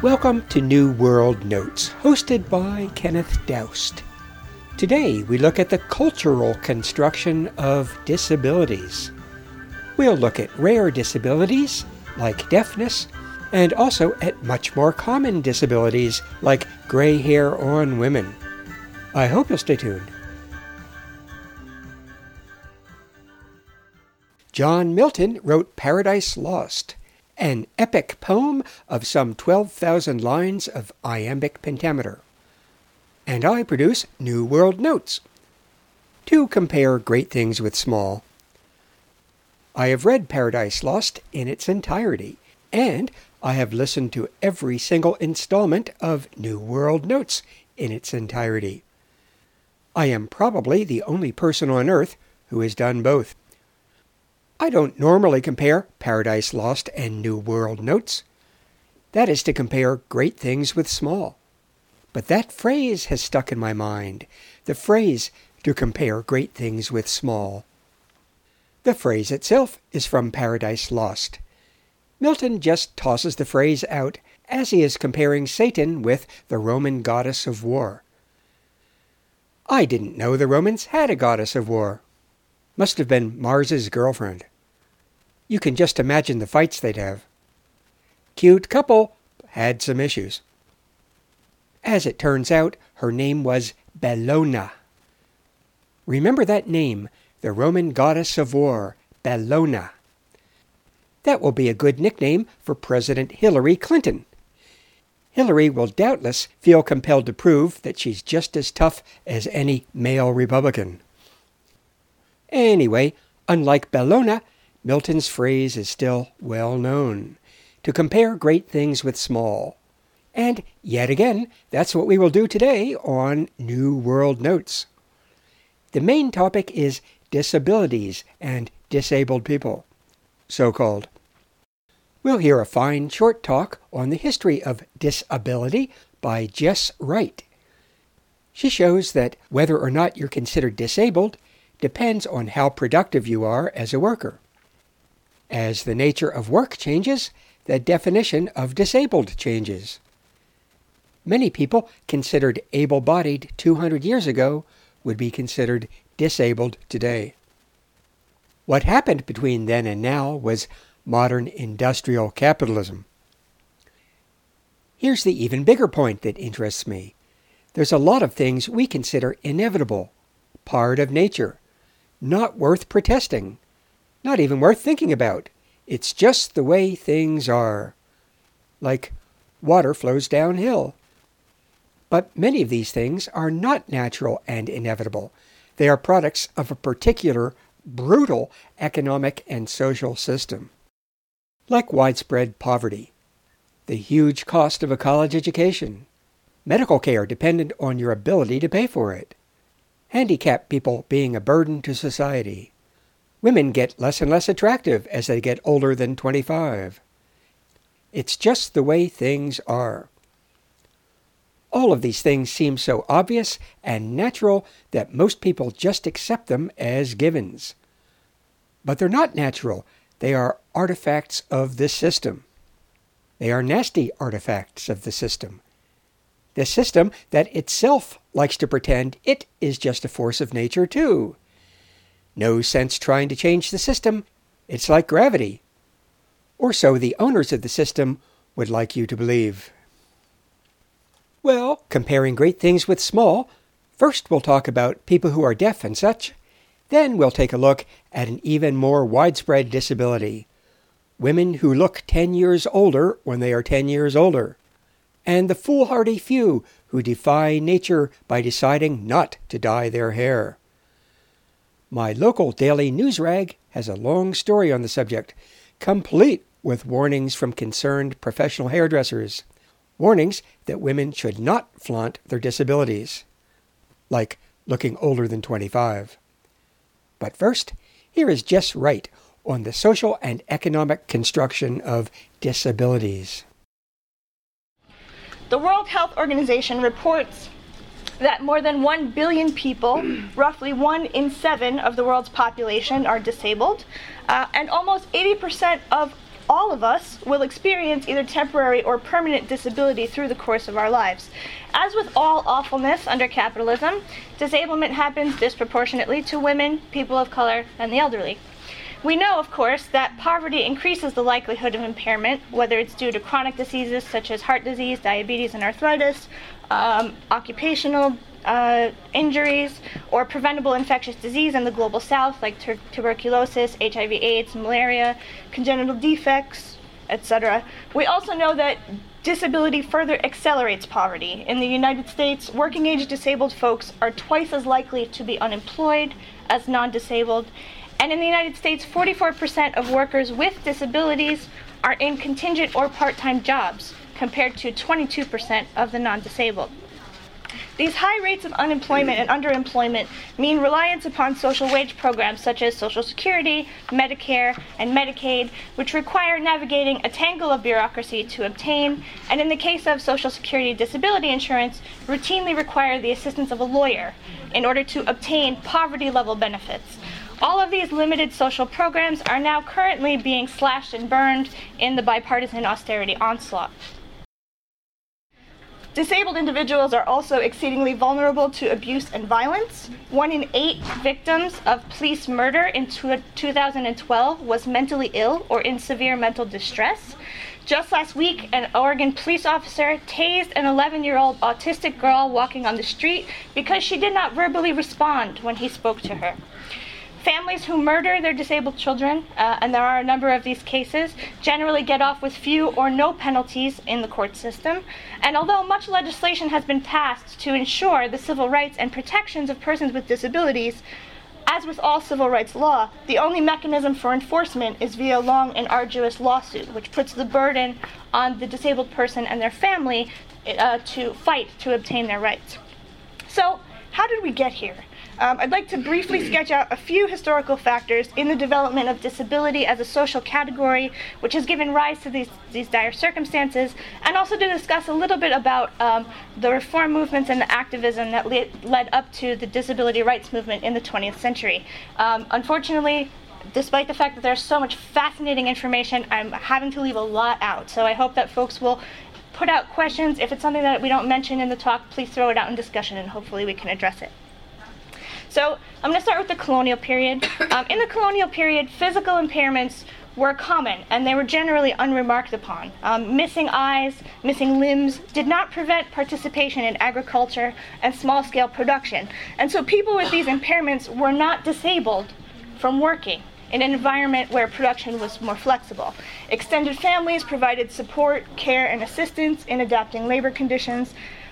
Welcome to New World Notes, hosted by Kenneth Doust. Today we look at the cultural construction of disabilities. We'll look at rare disabilities, like deafness, and also at much more common disabilities, like gray hair on women. I hope you'll stay tuned. John Milton wrote Paradise Lost, an epic poem of some 12,000 lines of iambic pentameter. And I produce New World Notes to compare great things with small. I have read Paradise Lost in its entirety, and I have listened to every single installment of New World Notes in its entirety. I am probably the only person on Earth who has done both. I don't normally compare Paradise Lost and New World Notes. That is to compare great things with small. But that phrase has stuck in my mind, the phrase to compare great things with small. The phrase itself is from Paradise Lost. Milton just tosses the phrase out as he is comparing Satan with the Roman goddess of war. I didn't know the Romans had a goddess of war. Must have been Mars's girlfriend. You can just imagine the fights they'd have. Cute couple, had some issues. As it turns out, her name was Bellona. Remember that name, the Roman goddess of war, Bellona. That will be a good nickname for President Hillary Clinton. Hillary will doubtless feel compelled to prove that she's just as tough as any male Republican. Anyway, unlike Bellona, Milton's phrase is still well known, to compare great things with small. And yet again, that's what we will do today on New World Notes. The main topic is disabilities and disabled people, so-called. We'll hear a fine short talk on the history of disability by Jess Wright. She shows that whether or not you're considered disabled depends on how productive you are as a worker. As the nature of work changes, the definition of disabled changes. Many people considered able-bodied 200 years ago would be considered disabled today. What happened between then and now was modern industrial capitalism. Here's the even bigger point that interests me. There's a lot of things we consider inevitable, part of nature, not worth protesting, not even worth thinking about. It's just the way things are. Like water flows downhill. But many of these things are not natural and inevitable. They are products of a particular, brutal economic and social system. Like widespread poverty, the huge cost of a college education, medical care dependent on your ability to pay for it, handicapped people being a burden to society, women get less and less attractive as they get older than 25. It's just the way things are. All of these things seem so obvious and natural that most people just accept them as givens. But they're not natural. They are artifacts of the system. They are nasty artifacts of the system. The system that itself likes to pretend it is just a force of nature too. No sense trying to change the system. It's like gravity. Or so the owners of the system would like you to believe. Well, comparing great things with small, first we'll talk about people who are deaf and such. Then we'll take a look at an even more widespread disability. Women who look 10 years older when they are 10 years older. And the foolhardy few who defy nature by deciding not to dye their hair. My local daily news rag has a long story on the subject, complete with warnings from concerned professional hairdressers. Warnings that women should not flaunt their disabilities, like looking older than 25. But first, here is Jess Wright on the social and economic construction of disabilities. The World Health Organization reports that more than 1 billion people, roughly 1 in 7 of the world's population, are disabled, and almost 80% of all of us will experience either temporary or permanent disability through the course of our lives. As with all awfulness under capitalism, disablement happens disproportionately to women, people of color, and the elderly. We know, of course, that poverty increases the likelihood of impairment, whether it's due to chronic diseases such as heart disease, diabetes, and arthritis, occupational injuries, or preventable infectious disease in the global south, like tuberculosis, HIV/AIDS, malaria, congenital defects, etc. We also know that disability further accelerates poverty. In the United States, working-age disabled folks are twice as likely to be unemployed as non-disabled. And in the United States, 44% of workers with disabilities are in contingent or part-time jobs, compared to 22% of the non-disabled. These high rates of unemployment and underemployment mean reliance upon social wage programs such as Social Security, Medicare, and Medicaid, which require navigating a tangle of bureaucracy to obtain, and in the case of Social Security disability insurance, routinely require the assistance of a lawyer in order to obtain poverty-level benefits. All of these limited social programs are now currently being slashed and burned in the bipartisan austerity onslaught. Disabled individuals are also exceedingly vulnerable to abuse and violence. 1 in 8 victims of police murder in 2012 was mentally ill or in severe mental distress. Just last week, an Oregon police officer tased an 11-year-old autistic girl walking on the street because she did not verbally respond when he spoke to her. Families who murder their disabled children, and there are a number of these cases, generally get off with few or no penalties in the court system. And although much legislation has been passed to ensure the civil rights and protections of persons with disabilities, as with all civil rights law, the only mechanism for enforcement is via a long and arduous lawsuit, which puts the burden on the disabled person and their family to fight to obtain their rights. So, how did we get here? I'd like to briefly sketch out a few historical factors in the development of disability as a social category, which has given rise to these dire circumstances, and also to discuss a little bit about the reform movements and the activism that led up to the disability rights movement in the 20th century. Unfortunately, despite the fact that there's so much fascinating information, I'm having to leave a lot out. So I hope that folks will put out questions. If it's something that we don't mention in the talk, please throw it out in discussion and hopefully we can address it. So I'm going to start with the colonial period. In the colonial period, physical impairments were common and they were generally unremarked upon. Missing eyes, missing limbs did not prevent participation in agriculture and small-scale production. And so people with these impairments were not disabled from working in an environment where production was more flexible. Extended families provided support, care, and assistance in adapting labor conditions.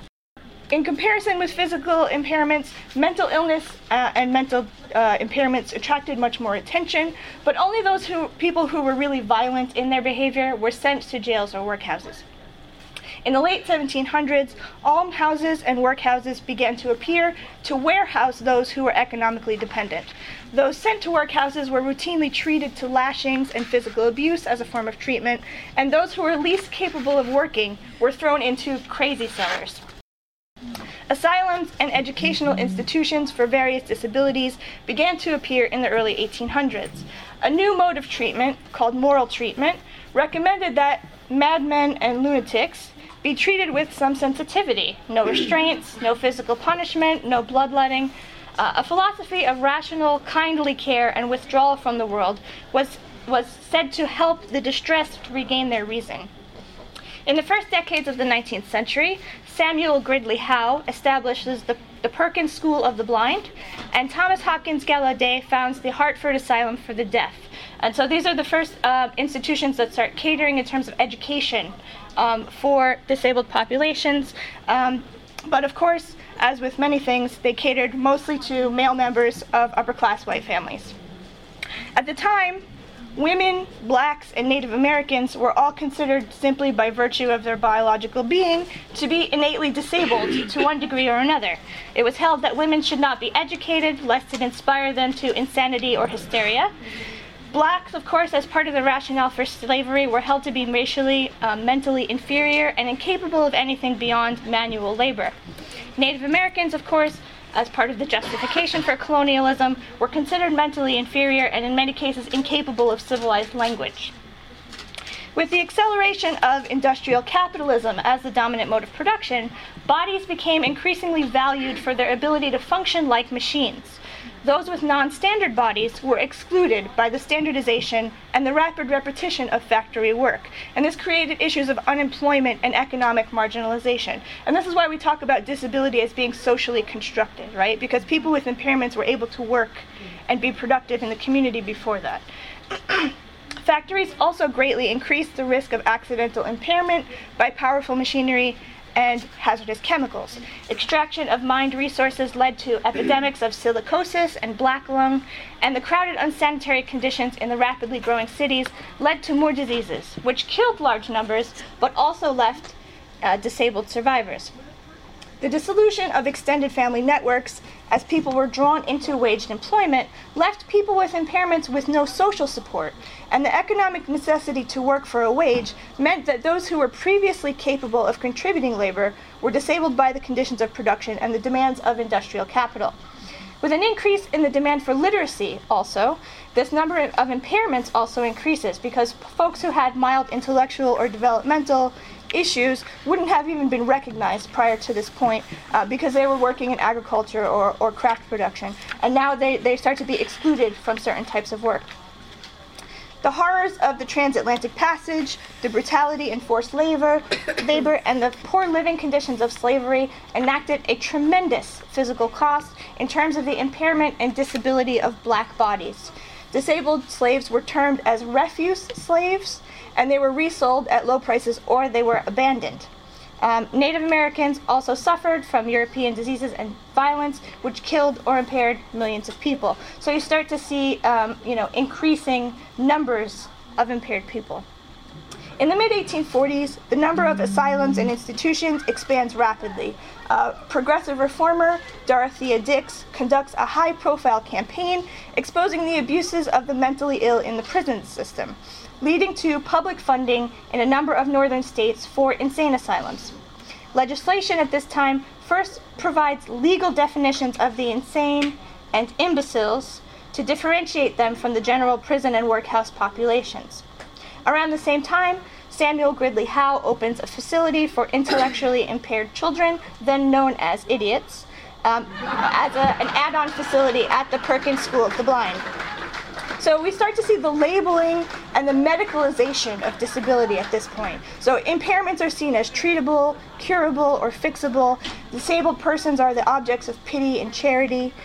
In comparison with physical impairments, mental illness and mental impairments attracted much more attention, but only those people who were really violent in their behavior were sent to jails or workhouses. In the late 1700s, almhouses and workhouses began to appear to warehouse those who were economically dependent. Those sent to workhouses were routinely treated to lashings and physical abuse as a form of treatment, and those who were least capable of working were thrown into crazy cellars. Asylums and educational institutions for various disabilities began to appear in the early 1800s. A new mode of treatment, called moral treatment, recommended that madmen and lunatics be treated with some sensitivity. No restraints, no physical punishment, no bloodletting. A philosophy of rational, kindly care and withdrawal from the world was said to help the distressed regain their reason. In the first decades of the 19th century, Samuel Gridley Howe establishes the Perkins School of the Blind, and Thomas Hopkins Gallaudet founds the Hartford Asylum for the Deaf. And so these are the first institutions that start catering in terms of education for disabled populations. But of course, as with many things, they catered mostly to male members of upper-class white families. At the time, women, blacks, and Native Americans were all considered, simply by virtue of their biological being, to be innately disabled to one degree or another. It was held that women should not be educated, lest it inspire them to insanity or hysteria. Blacks, of course, as part of the rationale for slavery, were held to be racially, mentally inferior, and incapable of anything beyond manual labor. Native Americans, of course, as part of the justification for colonialism, were considered mentally inferior and in many cases incapable of civilized language. With the acceleration of industrial capitalism as the dominant mode of production, bodies became increasingly valued for their ability to function like machines. Those with non-standard bodies were excluded by the standardization and the rapid repetition of factory work. And this created issues of unemployment and economic marginalization. And this is why we talk about disability as being socially constructed, right? Because people with impairments were able to work and be productive in the community before that. Factories also greatly increased the risk of accidental impairment by powerful machinery and hazardous chemicals. Extraction of mined resources led to epidemics of silicosis and black lung, and the crowded, unsanitary conditions in the rapidly growing cities led to more diseases, which killed large numbers, but also left disabled survivors. The dissolution of extended family networks, as people were drawn into waged employment, left people with impairments with no social support, and the economic necessity to work for a wage meant that those who were previously capable of contributing labor were disabled by the conditions of production and the demands of industrial capital. With an increase in the demand for literacy also, this number of impairments also increases because folks who had mild intellectual or developmental issues wouldn't have even been recognized prior to this point because they were working in agriculture or craft production. And now they start to be excluded from certain types of work. The horrors of the transatlantic passage, the brutality and forced labor, and the poor living conditions of slavery enacted a tremendous physical cost in terms of the impairment and disability of black bodies. Disabled slaves were termed as refuse slaves, and they were resold at low prices or they were abandoned. Native Americans also suffered from European diseases and violence, which killed or impaired millions of people. So you start to see, increasing numbers of impaired people. In the mid-1840s, the number of asylums and institutions expands rapidly. Progressive reformer Dorothea Dix conducts a high-profile campaign exposing the abuses of the mentally ill in the prison system, leading to public funding in a number of northern states for insane asylums. Legislation at this time first provides legal definitions of the insane and imbeciles to differentiate them from the general prison and workhouse populations. Around the same time, Samuel Gridley Howe opens a facility for intellectually impaired children, then known as idiots, as an add-on facility at the Perkins School of the Blind. So we start to see the labeling and the medicalization of disability at this point. So impairments are seen as treatable, curable, or fixable. Disabled persons are the objects of pity and charity.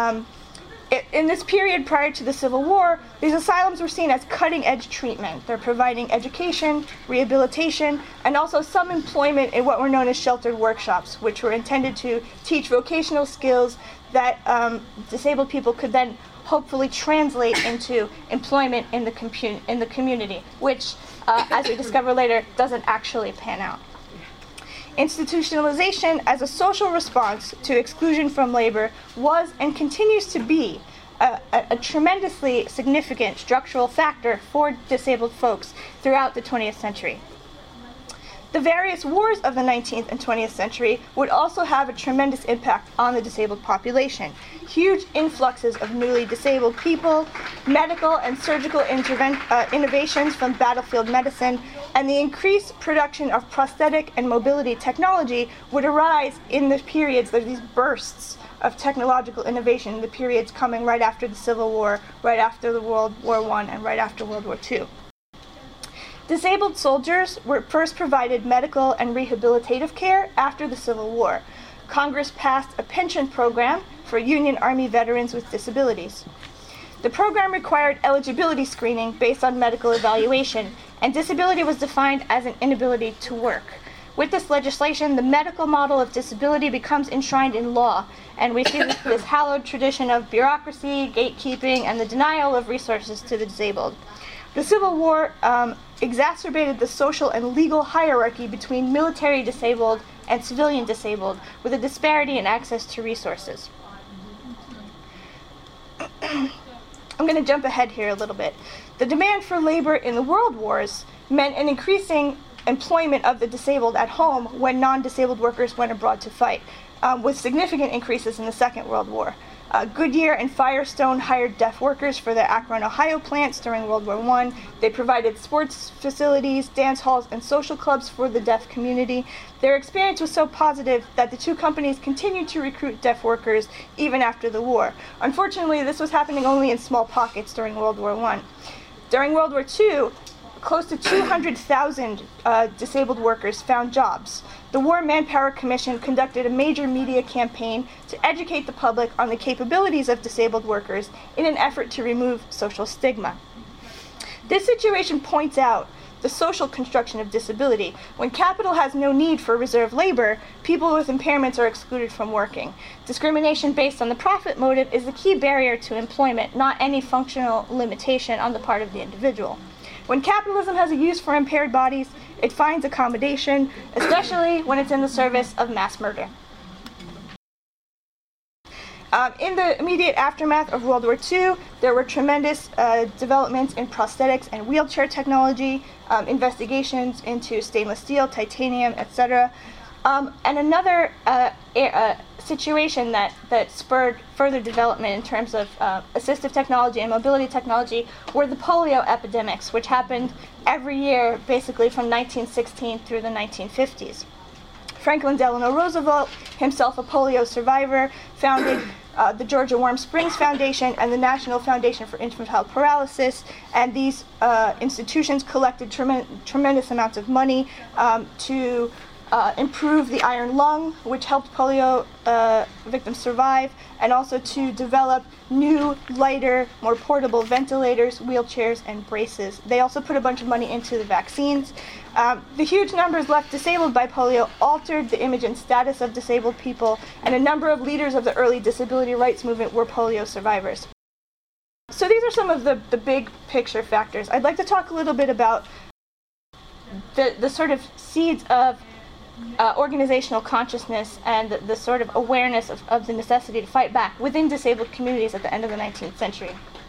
In this period prior to the Civil War, these asylums were seen as cutting-edge treatment. They're providing education, rehabilitation, and also some employment in what were known as sheltered workshops, which were intended to teach vocational skills that disabled people could then hopefully translate into employment in the community, which, as we discover later, doesn't actually pan out. Institutionalization as a social response to exclusion from labor was and continues to be a tremendously significant structural factor for disabled folks throughout the 20th century. The various wars of the 19th and 20th century would also have a tremendous impact on the disabled population. Huge influxes of newly disabled people, medical and surgical innovations from battlefield medicine, and the increased production of prosthetic and mobility technology would arise in the periods, there's these bursts of technological innovation in the periods coming right after the Civil War, right after the World War I, and right after World War II. Disabled soldiers were first provided medical and rehabilitative care after the Civil War. Congress passed a pension program for Union Army veterans with disabilities. The program required eligibility screening based on medical evaluation, and disability was defined as an inability to work. With this legislation, the medical model of disability becomes enshrined in law, and we see this hallowed tradition of bureaucracy, gatekeeping, and the denial of resources to the disabled. The Civil War exacerbated the social and legal hierarchy between military disabled and civilian disabled, with a disparity in access to resources. I'm going to jump ahead here a little bit. The demand for labor in the world wars meant an increasing employment of the disabled at home when non-disabled workers went abroad to fight, with significant increases in the Second World War. Goodyear and Firestone hired deaf workers for their Akron, Ohio plants during World War I. They provided sports facilities, dance halls, and social clubs for the deaf community. Their experience was so positive that the two companies continued to recruit deaf workers even after the war. Unfortunately, this was happening only in small pockets during World War I. During World War II, close to 200,000 disabled workers found jobs. The War Manpower Commission conducted a major media campaign to educate the public on the capabilities of disabled workers in an effort to remove social stigma. This situation points out the social construction of disability. When capital has no need for reserve labor, people with impairments are excluded from working. Discrimination based on the profit motive is the key barrier to employment, not any functional limitation on the part of the individual. When capitalism has a use for impaired bodies, it finds accommodation, especially when it's in the service of mass murder. In the immediate aftermath of World War II, there were tremendous developments in prosthetics and wheelchair technology, investigations into stainless steel, titanium, etc. And another situation that spurred further development in terms of assistive technology and mobility technology were the polio epidemics, which happened every year basically from 1916 through the 1950s. Franklin Delano Roosevelt, himself a polio survivor, founded the Georgia Warm Springs Foundation and the National Foundation for Infantile Paralysis, and these institutions collected tremendous amounts of money to improve the iron lung, which helped polio victims survive, and also to develop new, lighter, more portable ventilators, wheelchairs, and braces. They also put a bunch of money into the vaccines. The huge numbers left disabled by polio altered the image and status of disabled people, and a number of leaders of the early disability rights movement were polio survivors. So these are some of the big picture factors. I'd like to talk a little bit about the sort of seeds of organizational consciousness and the sort of awareness of the necessity to fight back within disabled communities at the end of the 19th century.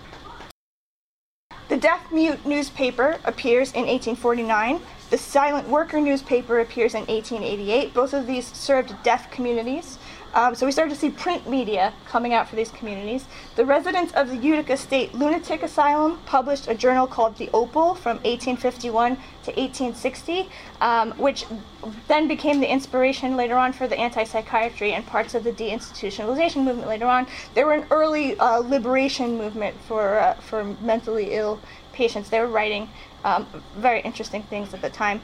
The Deaf-Mute newspaper appears in 1849. The Silent Worker newspaper appears in 1888. Both of these served deaf communities. So we started to see print media coming out for these communities. The residents of the Utica State Lunatic Asylum published a journal called The Opal from 1851 to 1860, which then became the inspiration later on for the anti-psychiatry and parts of the deinstitutionalization movement later on. They were an early liberation movement for mentally ill patients. They were writing very interesting things at the time.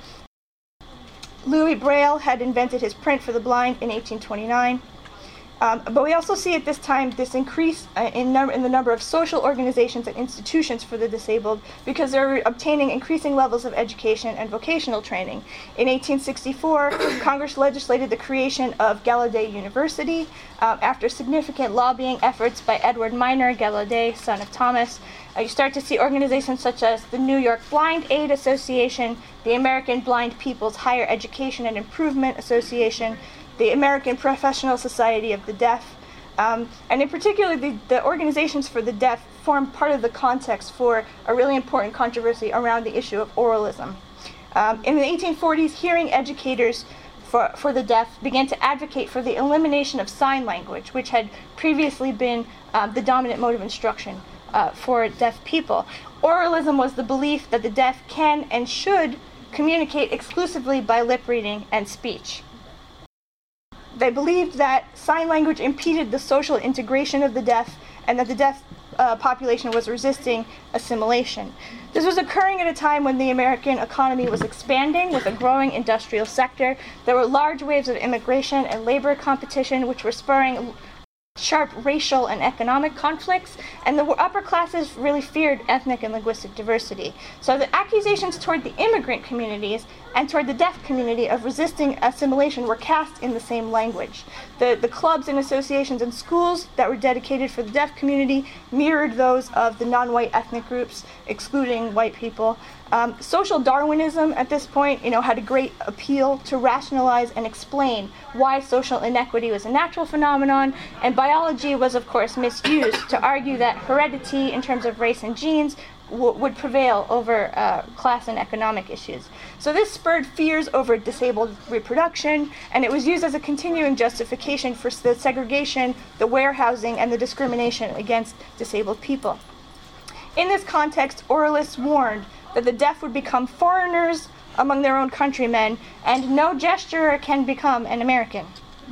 Louis Braille had invented his print for the blind in 1829. But we also see at this time this increase in the number of social organizations and institutions for the disabled because they're obtaining increasing levels of education and vocational training. In 1864, Congress legislated the creation of Gallaudet University after significant lobbying efforts by Edward Minor Gallaudet, son of Thomas. You start to see organizations such as the New York Blind Aid Association, the American Blind People's Higher Education and Improvement Association, the American Professional Society of the Deaf, and in particular the organizations for the deaf form part of the context for a really important controversy around the issue of oralism. In the 1840s, hearing educators for the deaf began to advocate for the elimination of sign language, which had previously been the dominant mode of instruction for deaf people. Oralism was the belief that the deaf can and should communicate exclusively by lip reading and speech. They believed that sign language impeded the social integration of the deaf and that the deaf population was resisting assimilation. This was occurring at a time when the American economy was expanding with a growing industrial sector. There were large waves of immigration and labor competition which were spurring sharp racial and economic conflicts, and the upper classes really feared ethnic and linguistic diversity. So the accusations toward the immigrant communities and toward the deaf community of resisting assimilation were cast in the same language. The clubs and associations and schools that were dedicated for the deaf community mirrored those of the non-white ethnic groups, excluding white people. Social Darwinism at this point, had a great appeal to rationalize and explain why social inequity was a natural phenomenon, and biology was, of course, misused to argue that heredity in terms of race and genes would prevail over class and economic issues. So this spurred fears over disabled reproduction, and it was used as a continuing justification for the segregation, the warehousing, and the discrimination against disabled people. In this context, oralists warned that the deaf would become foreigners among their own countrymen, and no gesturer can become an American.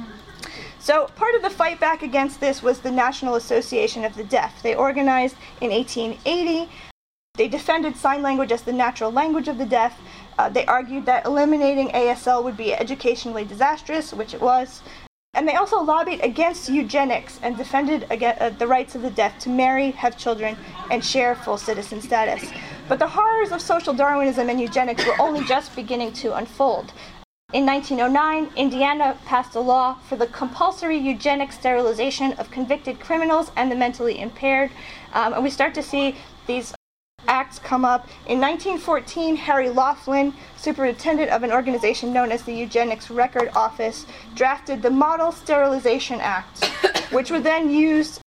So part of the fight back against this was the National Association of the Deaf. They organized in 1880. They defended sign language as the natural language of the deaf. They argued that eliminating ASL would be educationally disastrous, which it was. And they also lobbied against eugenics and defended the rights of the deaf to marry, have children, and share full citizen status. But the horrors of social Darwinism and eugenics were only just beginning to unfold. In 1909, Indiana passed a law for the compulsory eugenic sterilization of convicted criminals and the mentally impaired. And we start to see these acts come up. In 1914, Harry Laughlin, superintendent of an organization known as the Eugenics Record Office, drafted the Model Sterilization Act, which was then used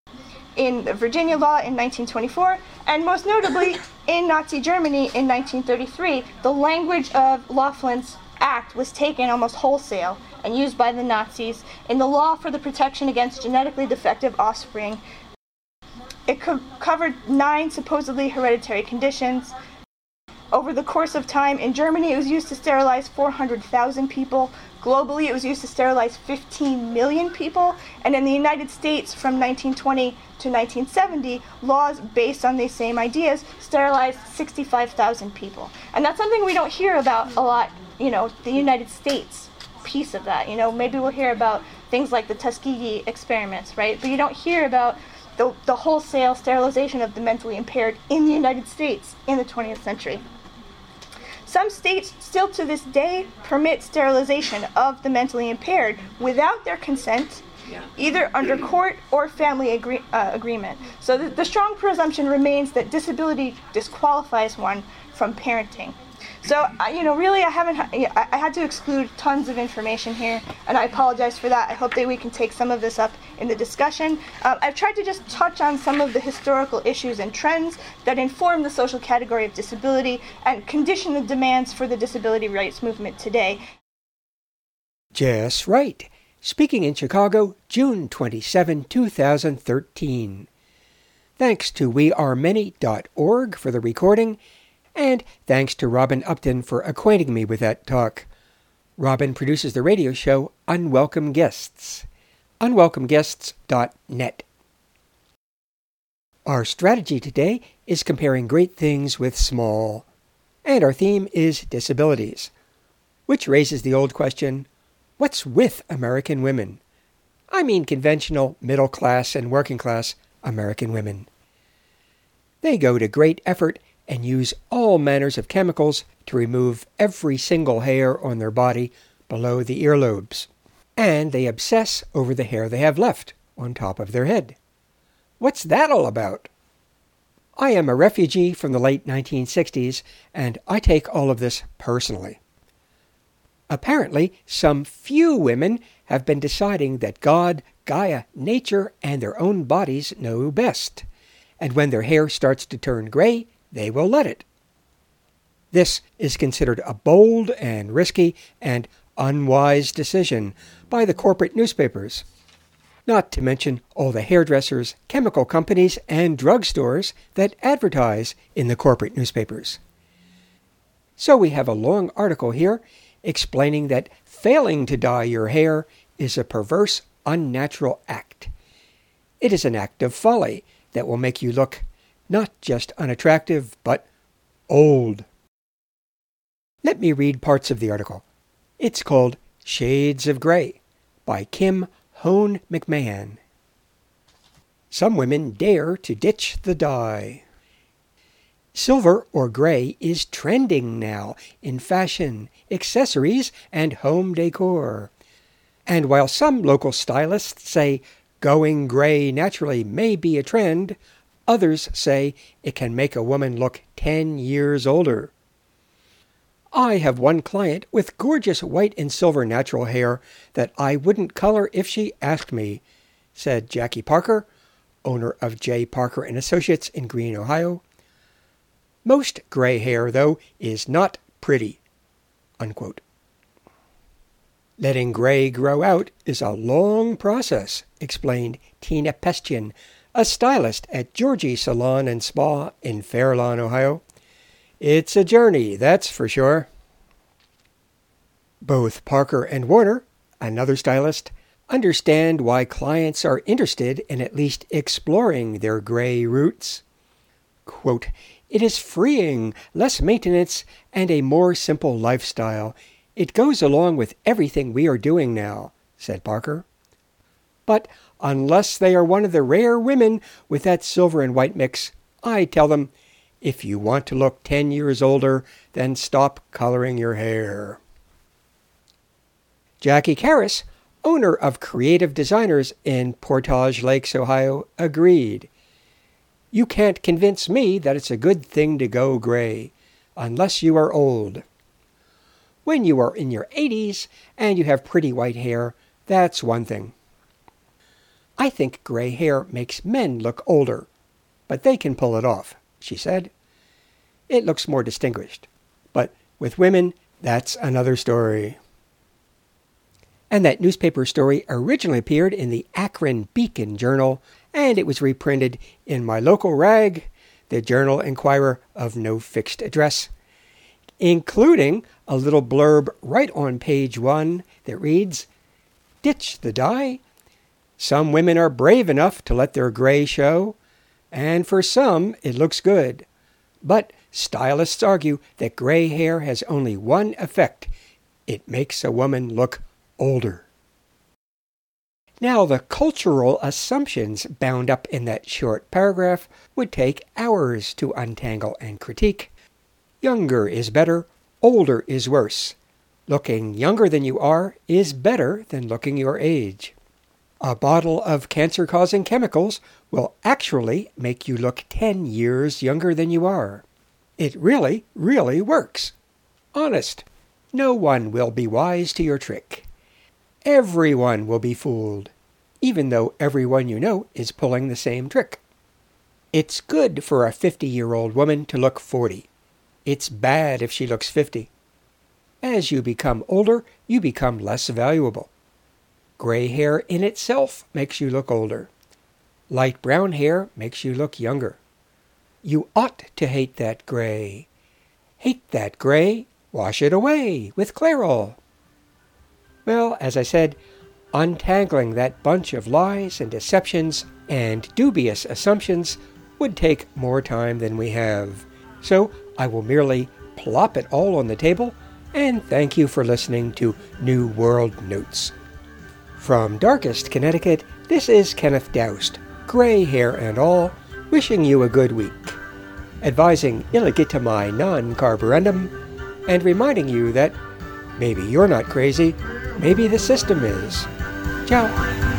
in the Virginia law in 1924, and most notably in Nazi Germany in 1933. The language of Laughlin's act was taken almost wholesale and used by the Nazis in the law for the protection against genetically defective offspring. It covered 9 supposedly hereditary conditions. Over the course of time, in Germany, it was used to sterilize 400,000 people. Globally, it was used to sterilize 15 million people. And in the United States, from 1920 to 1970, laws based on these same ideas sterilized 65,000 people. And that's something we don't hear about a lot, the United States piece of that. Maybe we'll hear about things like the Tuskegee experiments, right? But you don't hear about the wholesale sterilization of the mentally impaired in the United States in the 20th century. Some states still to this day permit sterilization of the mentally impaired without their consent, either under court or family agreement. So the strong presumption remains that disability disqualifies one from parenting. So, really, I had to exclude tons of information here, and I apologize for that. I hope that we can take some of this up in the discussion. I've tried to just touch on some of the historical issues and trends that inform the social category of disability and condition the demands for the disability rights movement today. Just right. Speaking in Chicago, June 27, 2013. Thanks to wearemany.org for the recording, and thanks to Robin Upton for acquainting me with that talk. Robin produces the radio show Unwelcome Guests. unwelcomeguests.net. Our strategy today is comparing great things with small, and our theme is disabilities, which raises the old question, what's with American women? I mean conventional middle class and working class American women. They go to great effort and use all manners of chemicals to remove every single hair on their body below the earlobes. And they obsess over the hair they have left on top of their head. What's that all about? I am a refugee from the late 1960s, and I take all of this personally. Apparently, some few women have been deciding that God, Gaia, nature, and their own bodies know best. And when their hair starts to turn gray, they will let it. This is considered a bold and risky and unwise decision by the corporate newspapers, not to mention all the hairdressers, chemical companies, and drugstores that advertise in the corporate newspapers. So we have a long article here explaining that failing to dye your hair is a perverse, unnatural act. It is an act of folly that will make you look not just unattractive, but old. Let me read parts of the article. It's called Shades of Gray by Kim Hone McMahon. Some women dare to ditch the dye. Silver or gray is trending now in fashion, accessories, and home decor. And while some local stylists say going gray naturally may be a trend, others say it can make a woman look 10 years older. I have one client with gorgeous white and silver natural hair that I wouldn't color if she asked me, said Jackie Parker, owner of J. Parker & Associates in Greene, Ohio. Most gray hair, though, is not pretty." Unquote. Letting gray grow out is a long process, explained Tina Pestian, a stylist at Georgie Salon and Spa in Fairlawn, Ohio. "It's a journey, that's for sure." Both Parker and Warner, another stylist, understand why clients are interested in at least exploring their gray roots. Quote, "It is freeing, less maintenance, and a more simple lifestyle. It goes along with everything we are doing now," said Parker. "But unless they are one of the rare women with that silver and white mix, I tell them, if you want to look 10 years older, then stop coloring your hair." Jackie Karras, owner of Creative Designers in Portage Lakes, Ohio, agreed. "You can't convince me that it's a good thing to go gray, unless you are old. When you are in your 80s and you have pretty white hair, that's one thing. I think gray hair makes men look older, but they can pull it off," she said. "It looks more distinguished. But with women, that's another story." And that newspaper story originally appeared in the Akron Beacon Journal, and it was reprinted in my local rag, the Journal Enquirer of no fixed address, including a little blurb right on page 1 that reads, "Ditch the dye. Some women are brave enough to let their gray show, and for some it looks good. But stylists argue that gray hair has only one effect. It makes a woman look older." Now, the cultural assumptions bound up in that short paragraph would take hours to untangle and critique. Younger is better, older is worse. Looking younger than you are is better than looking your age. A bottle of cancer-causing chemicals will actually make you look 10 years younger than you are. It really, really works. Honest. No one will be wise to your trick. Everyone will be fooled, even though everyone you know is pulling the same trick. It's good for a 50-year-old woman to look 40. It's bad if she looks 50. As you become older, you become less valuable. Gray hair in itself makes you look older. Light brown hair makes you look younger. You ought to hate that gray. Hate that gray, wash it away with Clairol. Well, as I said, untangling that bunch of lies and deceptions and dubious assumptions would take more time than we have. So I will merely plop it all on the table and thank you for listening to New World Notes. From Darkest, Connecticut, this is Kenneth Doust, gray hair and all, wishing you a good week, advising illegitimi non carborundum, and reminding you that maybe you're not crazy, maybe the system is. Ciao.